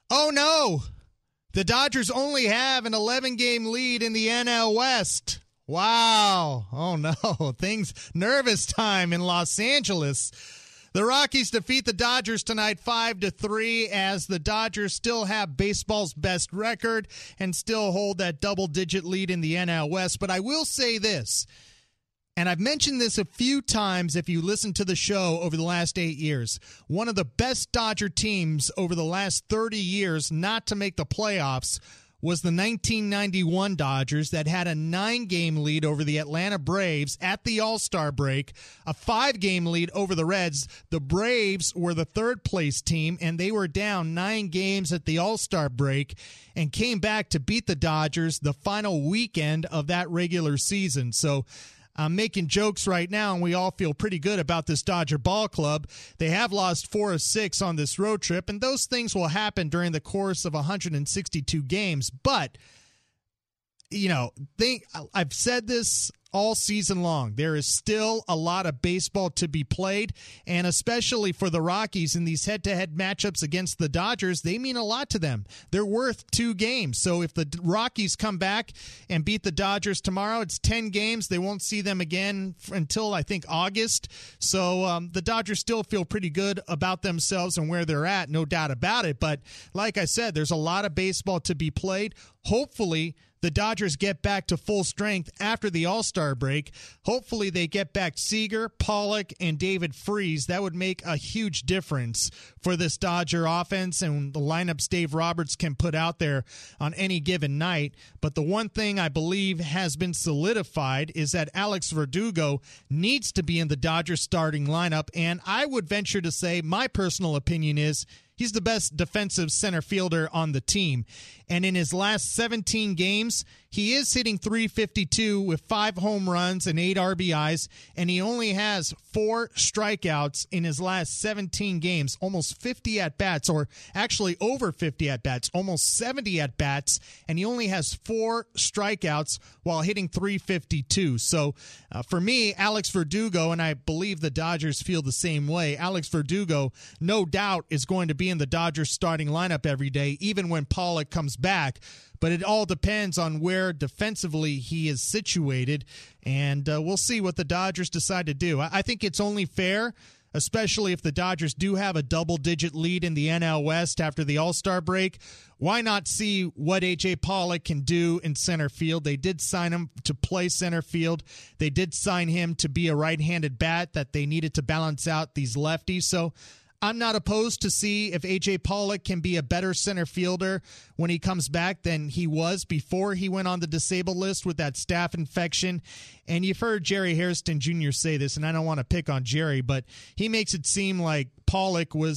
Oh, no. The Dodgers only have an 11-game lead in the NL West. Wow. Oh, no. Nervous time in Los Angeles. The Rockies defeat the Dodgers tonight 5-3 as the Dodgers still have baseball's best record and still hold that double-digit lead in the NL West. But I will say this, and I've mentioned this a few times if you listen to the show over the last 8 years. One of the best Dodger teams over the last 30 years not to make the playoffs was the 1991 Dodgers that had a 9-game lead over the Atlanta Braves at the All-Star break, a 5-game lead over the Reds. The Braves were the third-place team, and they were down 9 games at the All-Star break and came back to beat the Dodgers the final weekend of that regular season. So I'm making jokes right now, and we all feel pretty good about this Dodger ball club. They have lost 4 of 6 on this road trip, and those things will happen during the course of 162 games. But, I've said this all season long. There is still a lot of baseball to be played, and especially for the Rockies in these head-to-head matchups against the Dodgers, they mean a lot to them. They're worth 2 games. So if the Rockies come back and beat the Dodgers tomorrow, it's 10 games. They won't see them again until, I think, August. So the Dodgers still feel pretty good about themselves and where they're at, no doubt about it. But like I said, there's a lot of baseball to be played. Hopefully, the Dodgers get back to full strength after the All-Star break. Hopefully they get back Seager, Pollock, and David Freese. That would make a huge difference for this Dodger offense and the lineups Dave Roberts can put out there on any given night. But the one thing I believe has been solidified is that Alex Verdugo needs to be in the Dodgers starting lineup. And I would venture to say, my personal opinion is, he's the best defensive center fielder on the team. And in his last 17 games, he is hitting .352 with 5 home runs and 8 RBIs, and he only has 4 strikeouts in his last 17 games, almost 50 at-bats, or actually over 50 at-bats, almost 70 at-bats, and he only has 4 strikeouts while hitting .352. So for me, Alex Verdugo, and I believe the Dodgers feel the same way, Alex Verdugo no doubt is going to be in the Dodgers starting lineup every day, even when Pollock comes back. But it all depends on where defensively he is situated, and we'll see what the Dodgers decide to do. I think it's only fair, especially if the Dodgers do have a double-digit lead in the NL West after the All-Star break. Why not see what A.J. Pollock can do in center field? They did sign him to play center field. They did sign him to be a right-handed bat that they needed to balance out these lefties. So I'm not opposed to see if A.J. Pollock can be a better center fielder when he comes back than he was before he went on the disabled list with that staph infection. And you've heard Jerry Hairston Jr. say this, and I don't want to pick on Jerry, but he makes it seem like Pollock was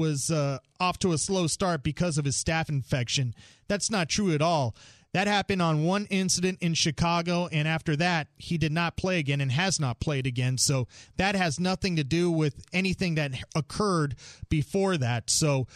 off to a slow start because of his staph infection. That's not true at all. That happened on one incident in Chicago, and after that, he did not play again and has not played again. So that has nothing to do with anything that occurred before that. So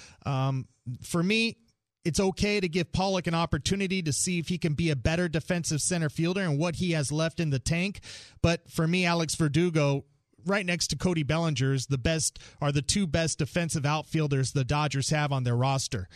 for me, it's okay to give Pollock an opportunity to see if he can be a better defensive center fielder and what he has left in the tank. But for me, Alex Verdugo, right next to Cody Bellinger, is the 2 best defensive outfielders the Dodgers have on their roster.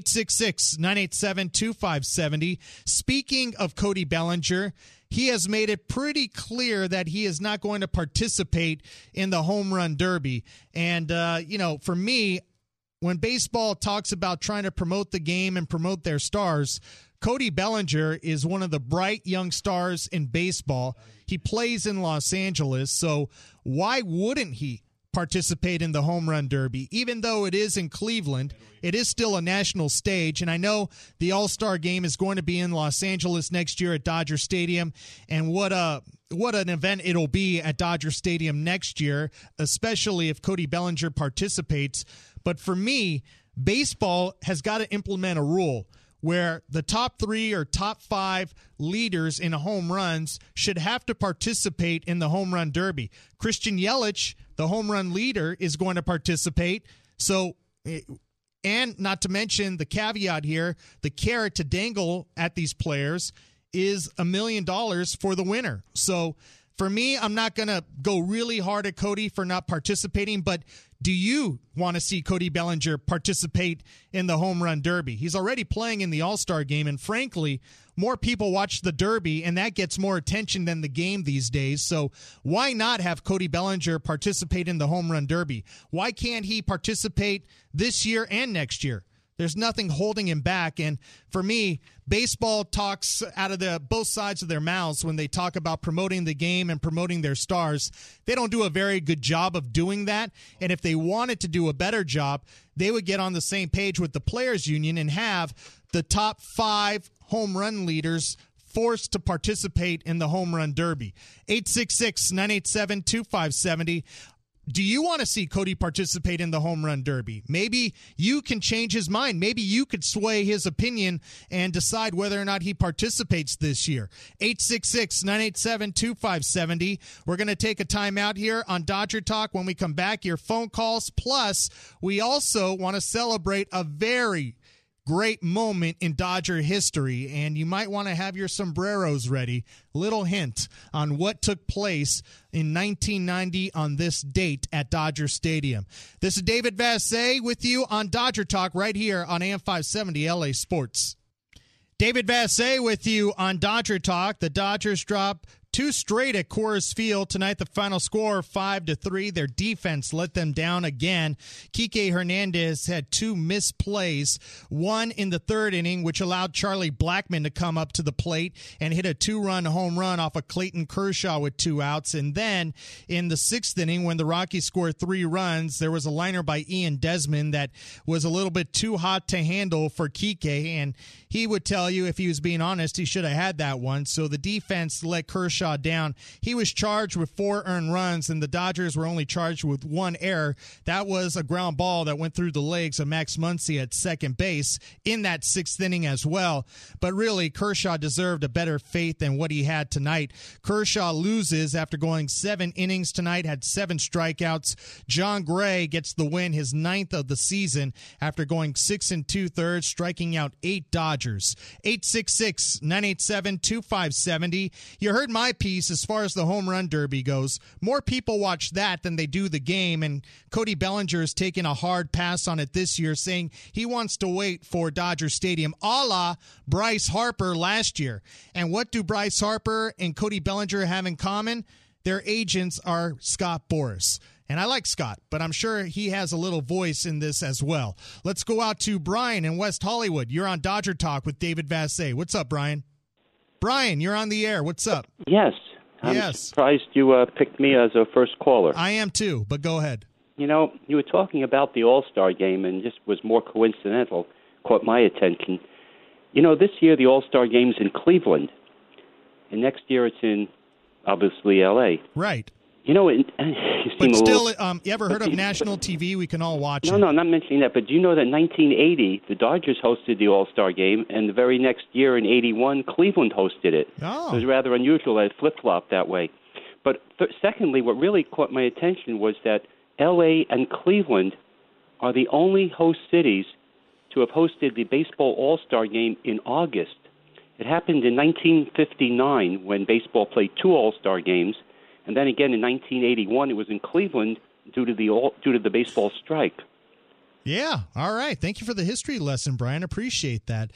866-987-2570. Speaking of Cody Bellinger, he has made it pretty clear that he is not going to participate in the home run derby. And, for me, when baseball talks about trying to promote the game and promote their stars, Cody Bellinger is one of the bright young stars in baseball. He plays in Los Angeles, so why wouldn't he participate in the home run derby? Even though it is in Cleveland, it is still a national stage, and I know the All-Star game is going to be in Los Angeles next year at Dodger Stadium, and what an event it'll be at Dodger Stadium next year, especially if Cody Bellinger participates. But for me, baseball has got to implement a rule where the top 3 or top 5 leaders in home runs should have to participate in the home run derby. Christian Yelich, the home run leader, is going to participate. So, and not to mention the caveat here, the carrot to dangle at these players is $1 million for the winner. So For me, I'm not going to go really hard at Cody for not participating, but do you want to see Cody Bellinger participate in the home run derby? He's already playing in the All-Star game, and frankly, more people watch the derby, and that gets more attention than the game these days. So why not have Cody Bellinger participate in the home run derby? Why can't he participate this year and next year? There's nothing holding him back. And for me, baseball talks out of both sides of their mouths when they talk about promoting the game and promoting their stars. They don't do a very good job of doing that. And if they wanted to do a better job, they would get on the same page with the Players Union and have the top 5 home run leaders forced to participate in the home run derby. 866-987-2570. Do you want to see Cody participate in the home run derby? Maybe you can change his mind. Maybe you could sway his opinion and decide whether or not he participates this year. 866-987-2570. We're going to take a timeout here on Dodger Talk. When we come back, your phone calls. Plus, we also want to celebrate a very great moment in Dodger history, and you might want to have your sombreros ready. Little hint on what took place in 1990 on this date at Dodger Stadium. This is David Vassegh with you on Dodger Talk right here on AM 570 LA Sports. David Vassegh with you on Dodger Talk. The Dodgers drop 2 straight at Coors Field tonight. The final score 5-3. Their defense let them down again. Kike Hernandez had 2 missed plays, one in the 3rd inning, which allowed Charlie Blackmon to come up to the plate and hit a 2-run home run off of Clayton Kershaw with 2 outs. And then in the 6th inning, when the Rockies scored 3 runs, there was a liner by Ian Desmond that was a little bit too hot to handle for Kike, and he would tell you, if he was being honest, he should have had that one. So the defense let Kershaw down. He was charged with 4 earned runs, and the Dodgers were only charged with 1 error. That was a ground ball that went through the legs of Max Muncy at second base in that 6th inning as well. But really, Kershaw deserved a better fate than what he had tonight. Kershaw loses after going 7 innings tonight, had 7 strikeouts. John Gray gets the win, his 9th of the season, after going 6 2/3, striking out 8 Dodgers. 866-987-2570. You heard my piece as far as the home run derby goes. More people watch that than they do the game, and Cody Bellinger has taken a hard pass on it this year, saying he wants to wait for Dodger Stadium, a la Bryce Harper last year. And what do Bryce Harper and Cody Bellinger have in common? Their agents are Scott Boras. And I like Scott, but I'm sure he has a little voice in this as well. Let's go out to Brian in West Hollywood. You're on Dodger Talk with David Vassegh. What's up, Brian? Brian, you're on the air. What's up? Yes. I'm surprised you picked me as a first caller. I am too, but go ahead. You know, you were talking about the All-Star game, and just was more coincidental, caught my attention. You know, this year the All-Star game's in Cleveland, and next year it's in, obviously, L.A. Right. You know, but still, you ever heard of national TV? We can all watch it. No, I'm not mentioning that. But do you know that in 1980, the Dodgers hosted the All-Star game, and the very next year in 81, Cleveland hosted it. Oh. It was rather unusual that it flip-flopped that way. But secondly, what really caught my attention was that L.A. and Cleveland are the only host cities to have hosted the baseball All-Star game in August. It happened in 1959 when baseball played 2 All-Star games. And then again in 1981, it was in Cleveland due to the baseball strike. Yeah. All right. Thank you for the history lesson, Brian. Appreciate that.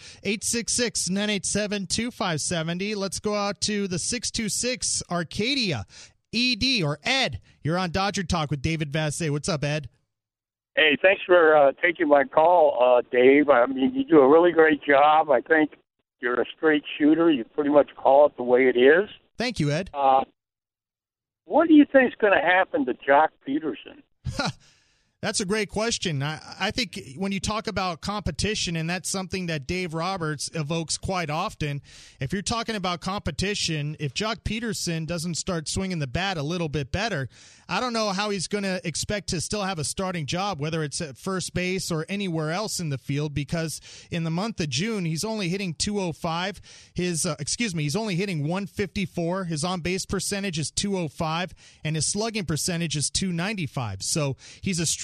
866-987-2570. Let's go out to the 626 Arcadia. ED or Ed, you're on Dodger Talk with David Vassegh. What's up, Ed? Hey, thanks for taking my call, Dave. I mean, you do a really great job. I think you're a straight shooter. You pretty much call it the way it is. Thank you, Ed. What do you think is going to happen to Jock Peterson? That's a great question. I think when you talk about competition, and that's something that Dave Roberts evokes quite often, if you're talking about competition, if Jock Peterson doesn't start swinging the bat a little bit better, I don't know how he's going to expect to still have a starting job, whether it's at first base or anywhere else in the field, because in the month of June, he's only hitting 205. He's only hitting 154. His on-base percentage is 205, and his slugging percentage is 295. So he's a street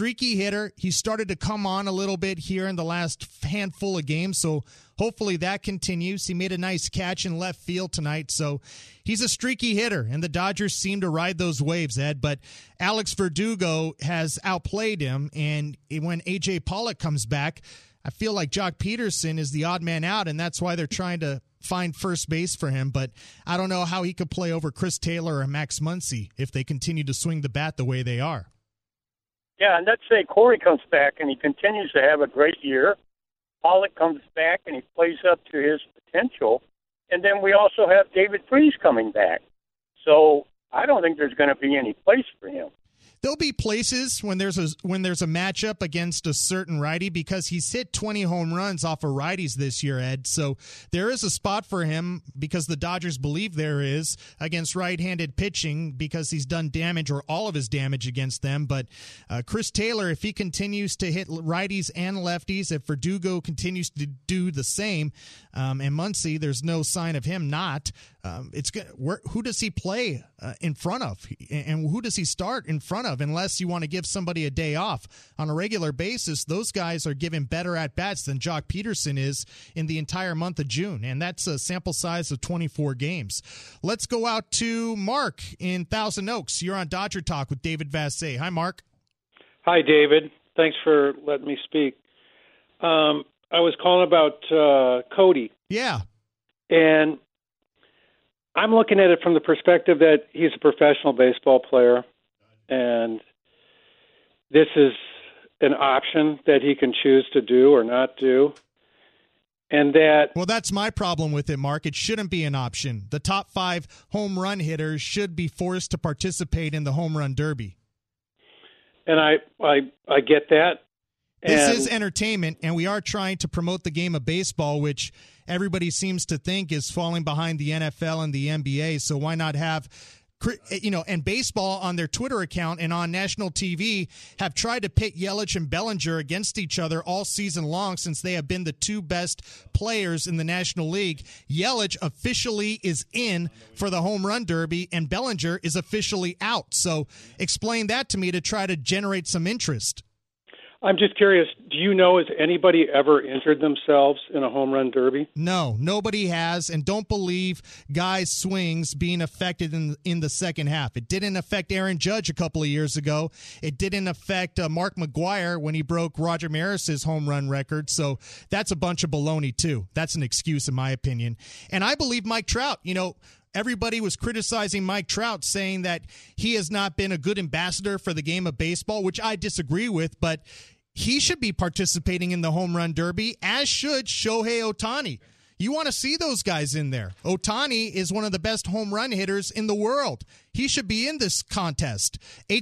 streaky hitter. He started to come on a little bit here in the last handful of games, so hopefully that continues. He made a nice catch in left field tonight, so he's a streaky hitter, and the Dodgers seem to ride those waves, Ed. But Alex Verdugo has outplayed him, and when A.J. Pollock comes back, I feel like Jock Peterson is the odd man out, and that's why they're trying to find first base for him. But I don't know how he could play over Chris Taylor or Max Muncy if they continue to swing the bat the way they are. Yeah, and let's say Corey comes back and he continues to have a great year. Pollock comes back and he plays up to his potential. And then we also have David Freese coming back. So I don't think there's going to be any place for him. There'll be places when there's a matchup against a certain righty, because he's hit 20 home runs off of righties this year, Ed. So there is a spot for him, because the Dodgers believe there is, against right-handed pitching, because he's done damage, or all of his damage, against them. But Chris Taylor, if he continues to hit righties and lefties, if Verdugo continues to do the same, and Muncy, there's no sign of him not, who does he play in front of, and who does he start in front of? Unless you want to give somebody a day off on a regular basis, those guys are given better at-bats than Jock Peterson is in the entire month of June, and that's a sample size of 24 games. Let's go out to Mark in Thousand Oaks. You're on Dodger Talk with David Vassegh. Hi, Mark. Hi, David. Thanks for letting me speak. I was calling about Cody. Yeah. And I'm looking at it from the perspective that he's a professional baseball player, and this is an option that he can choose to do or not do. And that... Well, that's my problem with it, Mark. It shouldn't be an option. The top 5 home run hitters should be forced to participate in the home run derby. And I get that. This is entertainment, and we are trying to promote the game of baseball, which everybody seems to think is falling behind the NFL and the NBA. So why not have, and baseball on their Twitter account and on national TV have tried to pit Yelich and Bellinger against each other all season long, since they have been the 2 best players in the National League. Yelich officially is in for the home run derby, and Bellinger is officially out. So explain that to me to try to generate some interest. I'm just curious, do you know, has anybody ever injured themselves in a home run derby? No, nobody has, and don't believe guys' swings being affected in the second half. It didn't affect Aaron Judge a couple of years ago. It didn't affect Mark McGwire when he broke Roger Maris's home run record, so that's a bunch of baloney, too. That's an excuse, in my opinion. And I believe Mike Trout, everybody was criticizing Mike Trout, saying that he has not been a good ambassador for the game of baseball, which I disagree with, but he should be participating in the home run derby, as should Shohei Ohtani. You want to see those guys in there. Ohtani is one of the best home run hitters in the world. He should be in this contest.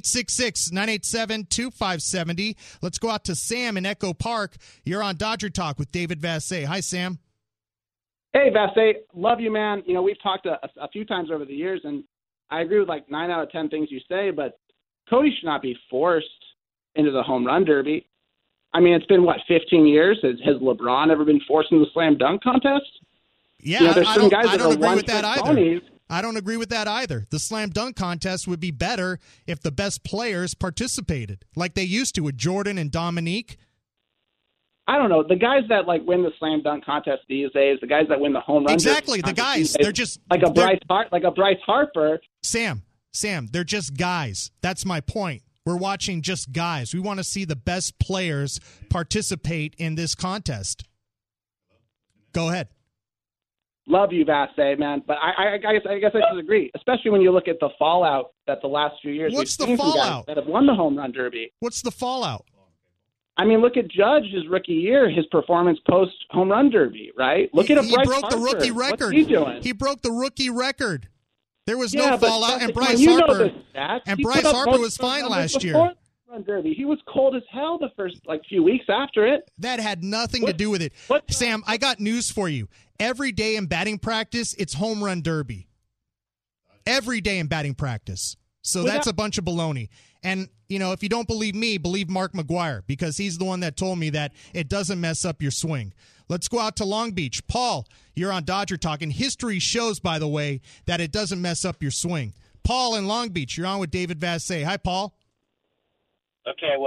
866-987-2570. Let's go out to Sam in Echo Park. You're on Dodger Talk with David Vassegh. Hi, Sam. Hey, Vassegh. Love you, man. We've talked a few times over the years, and I agree with like 9 out of 10 things you say, but Cody should not be forced into the home run derby. I mean, it's been, 15 years? Has LeBron ever been forced into the slam dunk contest? Yeah, I don't agree with that either. Ponies. I don't agree with that either. The slam dunk contest would be better if the best players participated, like they used to with Jordan and Dominique. I don't know. The guys that win the slam dunk contest these days, the guys that win the home run. Exactly, the guys. They're just like a Bryce Harper. Sam, they're just guys. That's my point. We're watching just guys. We want to see the best players participate in this contest. Go ahead. Love you, Vassegh, man. But I guess I disagree, especially when you look at the fallout that the last few years. What's the fallout? That have won the home run derby. What's the fallout? I mean, look at Judge's rookie year, his performance post home run derby, right? Look at Bryce Harper. He broke the rookie record. What's he doing? He broke the rookie record. There was no fallout, and Bryce Harper was fine last year. Run derby. He was cold as hell the first few weeks after it. That had nothing to do with it. Sam, I got news for you. Every day in batting practice, it's home run derby. Every day in batting practice. So that's a bunch of baloney. And, if you don't believe me, believe Mark McGwire, because he's the one that told me that it doesn't mess up your swing. Let's go out to Long Beach. Paul, you're on Dodger Talk, and history shows, by the way, that it doesn't mess up your swing. Paul in Long Beach, you're on with David Vassegh. Hi, Paul. Okay, well,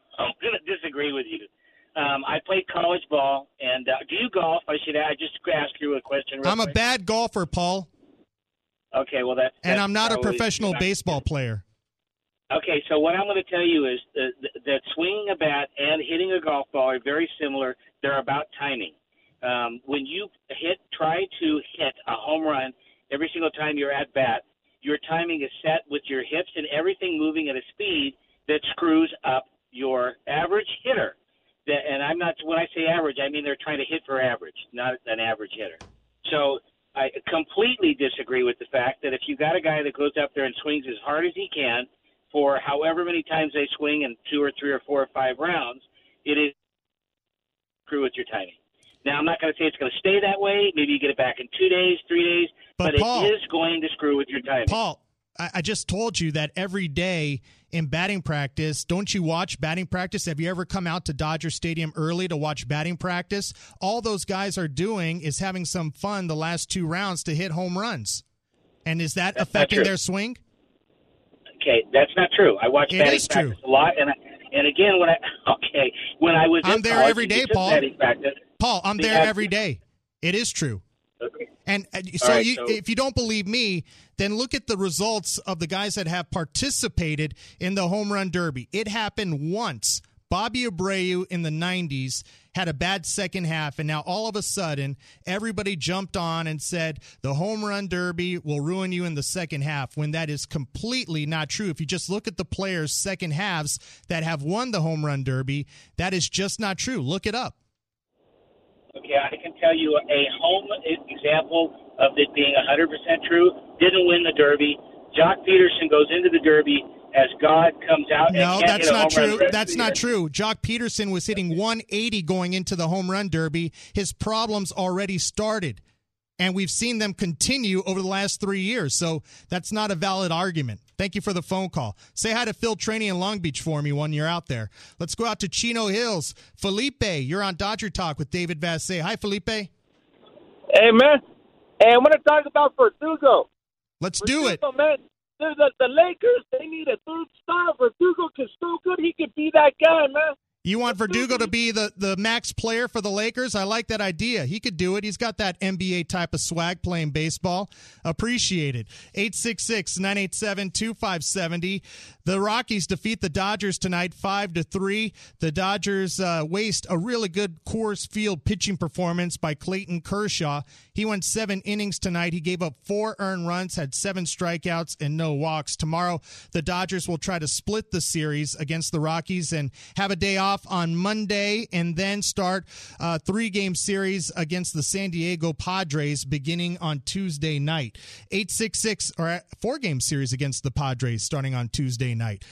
I'm going to disagree with you. I played college ball, and do you golf? I just ask you a question. I'm quick. a bad golfer, Paul. Okay, well that's and I'm not a probably, professional baseball player. Okay, so what I'm going to tell you is that swinging a bat and hitting a golf ball are very similar. They're about timing. When you try to hit a home run every single time you're at bat, your timing is set with your hips and everything moving at a speed that screws up your average hitter. And when I say average, I mean they're trying to hit for average, not an average hitter. So I completely disagree with the fact that if you got a guy that goes up there and swings as hard as he can for however many times they swing in 2 or 3 or 4 or 5 rounds, it is screw with your timing. Now, I'm not going to say it's going to stay that way. Maybe you get it back in 2 days, 3 days, but Paul, it is going to screw with your timing. Paul, I just told you that every day in batting practice, don't you watch batting practice? Have you ever come out to Dodger Stadium early to watch batting practice? All those guys are doing is having some fun the last 2 rounds to hit home runs. And is that affecting their swing? Okay, that's not true. I watch batting practice a lot, and again, when I was I'm in there college, every day, Paul. Paul, I'm there every day. It is true. Okay. And so, if you don't believe me, then look at the results of the guys that have participated in the home run derby. It happened once. Bobby Abreu in the 90s had a bad second half, and now all of a sudden, everybody jumped on and said the home run derby will ruin you in the second half, when that is completely not true. If you just look at the players' second halves that have won the home run derby, that is just not true. Look it up. Okay, I can tell you a home example of it being 100% true. Didn't win the Derby. Jock Peterson goes into the Derby as God comes out. No, that's not true. That's not true. Jock Peterson was hitting 180 going into the home run derby. His problems already started, and we've seen them continue over the last 3 years. So that's not a valid argument. Thank you for the phone call. Say hi to Phil Trainee in Long Beach for me when you're out there. Let's go out to Chino Hills. Felipe, you're on Dodger Talk with David Vassegh. Hi, Felipe. Hey, man. Hey, I want to talk about Verdugo. Let's do it. Man. The Lakers, they need a third star. Verdugo is so good, he could be that guy, man. You want Verdugo to be the max player for the Lakers? I like that idea. He could do it. He's got that NBA type of swag playing baseball. Appreciate it. 866-987-2570. The Rockies defeat the Dodgers tonight 5-3. The Dodgers waste a really good Coors Field pitching performance by Clayton Kershaw. He went 7 innings tonight. He gave up 4 earned runs, had 7 strikeouts, and no walks. Tomorrow, the Dodgers will try to split the series against the Rockies and have a day off on Monday, and then start a 3-game series against the San Diego Padres beginning on Tuesday night. 4-game series against the Padres starting on Tuesday night.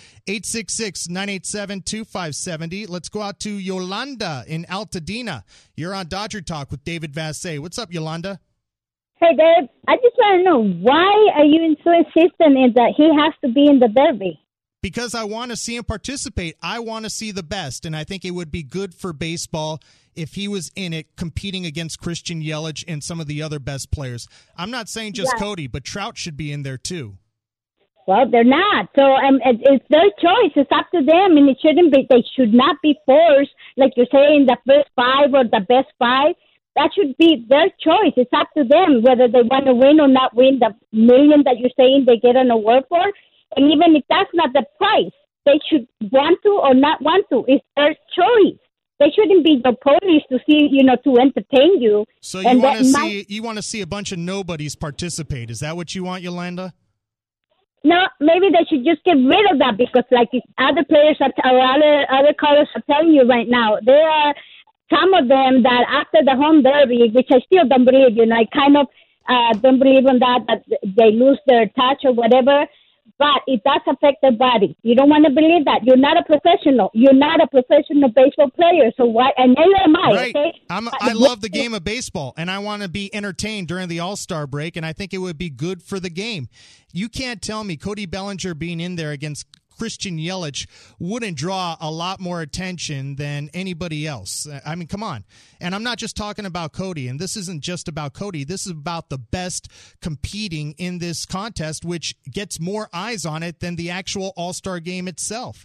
866-987-2570. Let's go out to Yolanda in Altadena. You're on Dodger Talk with David Vassegh. What's up, Yolanda? Hey, Dave. I just want to know, why are you so insistent in that he has to be in the Derby? Because I want to see him participate. I want to see the best, and I think it would be good for baseball if he was in it competing against Christian Yelich and some of the other best players. I'm not saying just Cody, but Trout should be in there too. Well, they're not. So it's their choice. It's up to them, and it shouldn't be. They should not be forced, like you're saying, the first 5 or the best 5. That should be their choice. It's up to them whether they want to win or not win the $1 million that you're saying they get an award for. And even if that's not the price, they should want to or not want to. It's their choice. They shouldn't be the police to see, to entertain you. So you want to see a bunch of nobodies participate. Is that what you want, Yolanda? No, maybe they should just get rid of that, because like other players or other callers are telling you right now, there are some of them that after the home derby, which I still don't believe, I kind of don't believe in that they lose their touch or whatever. But it does affect their body. You don't want to believe that. You're not a professional. You're not a professional baseball player. So why? And neither am I. Right. Okay. I love the game of baseball, and I want to be entertained during the All-Star break, and I think it would be good for the game. You can't tell me Cody Bellinger being in there against Christian Yelich wouldn't draw a lot more attention than anybody else. I mean, come on. And I'm not just talking about Cody, and this isn't just about Cody. This is about the best competing in this contest, which gets more eyes on it than the actual All-Star game itself.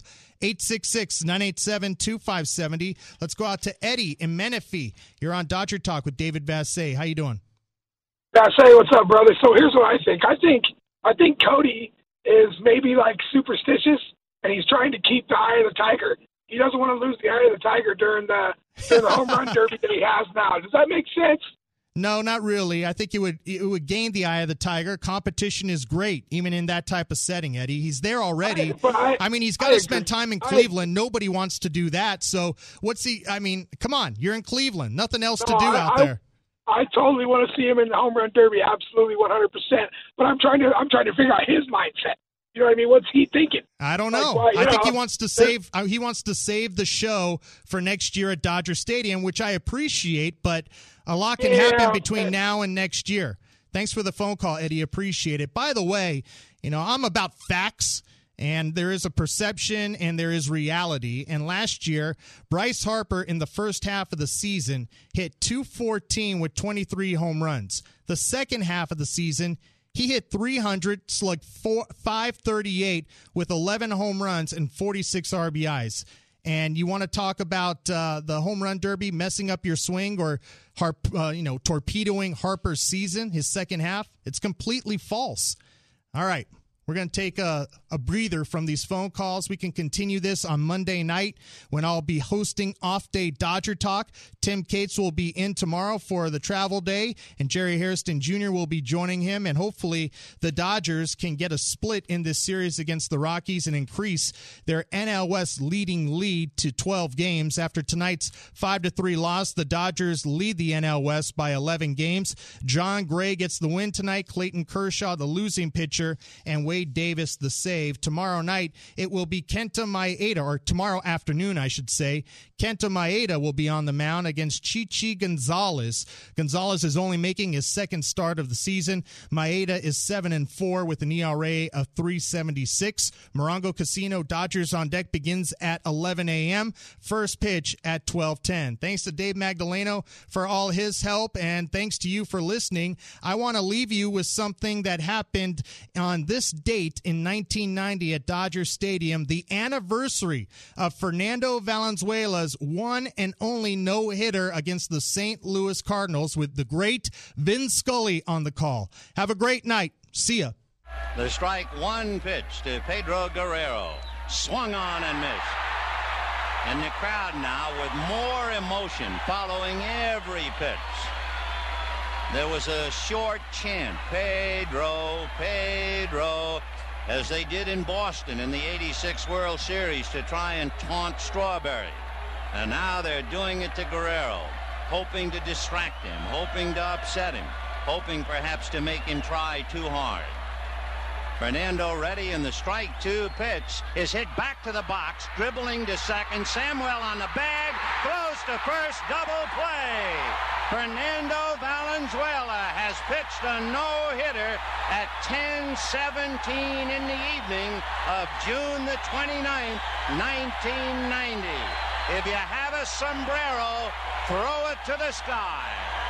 866-987-2570. Let's go out to Eddie in Menifee. You're on Dodger Talk with David Vassegh. How you doing? Vassegh, what's up, brother? So here's what I think. I think Cody is maybe like superstitious, and he's trying to keep the eye of the tiger. He doesn't want to lose the eye of the tiger during the home run derby that he has now. Does that make sense? No, not really. I think it would gain the eye of the tiger. Competition is great, even in that type of setting, Eddie. He's there already. I mean, he's got to spend time in Cleveland. Nobody wants to do that. So come on. You're in Cleveland. Nothing else to do out there. I totally want to see him in the home run derby, absolutely 100%. But I'm trying to figure out his mindset. You know what I mean? What's he thinking? I don't know. I think he wants to save the show for next year at Dodger Stadium, which I appreciate, but a lot can happen between now and next year. Thanks for the phone call, Eddie. Appreciate it. By the way, I'm about facts, and there is a perception and there is reality. And last year, Bryce Harper in the first half of the season hit .214 with 23 home runs. The second half of the season, he hit .300, slugged .538 with 11 home runs and 46 RBIs. And you want to talk about the home run derby messing up your swing or torpedoing Harper's season, his second half? It's completely false. All right. We're going to take a breather from these phone calls. We can continue this on Monday night when I'll be hosting Off Day Dodger Talk. Tim Cates will be in tomorrow for the travel day, and Jerry Hairston Jr. will be joining him, and hopefully the Dodgers can get a split in this series against the Rockies and increase their NL West leading lead to 12 games. After tonight's 5-3 loss, the Dodgers lead the NL West by 11 games. John Gray gets the win tonight, Clayton Kershaw, the losing pitcher, and Wade Davis the save. Tomorrow night, it will be Kenta Maeda, or tomorrow afternoon, I should say. Kenta Maeda will be on the mound against Chichi Gonzalez. Gonzalez is only making his second start of the season. Maeda is 7-4 with an ERA of .376. Morongo Casino Dodgers on Deck begins at 11 a.m. First pitch at 12:10. Thanks to Dave Magdaleno for all his help, and thanks to you for listening. I want to leave you with something that happened on this date in 1990 at Dodger Stadium, the anniversary of Fernando Valenzuela's one and only no-hitter against the St. Louis Cardinals, with the great Vin Scully on the call. Have a great night. See ya. The strike one pitch to Pedro Guerrero. Swung on and missed. And the crowd now with more emotion following every pitch. There was a short chant, Pedro, Pedro, as they did in Boston in the '86 World Series to try and taunt Strawberry. And now they're doing it to Guerrero, hoping to distract him, hoping to upset him, hoping perhaps to make him try too hard. Fernando ready, and the strike two pitch is hit back to the box, dribbling to second. Samuel on the bag, throws to first, double play. Fernando Valenzuela has pitched a no-hitter at 10:17 in the evening of June the 29th, 1990. If you have a sombrero, throw it to the sky.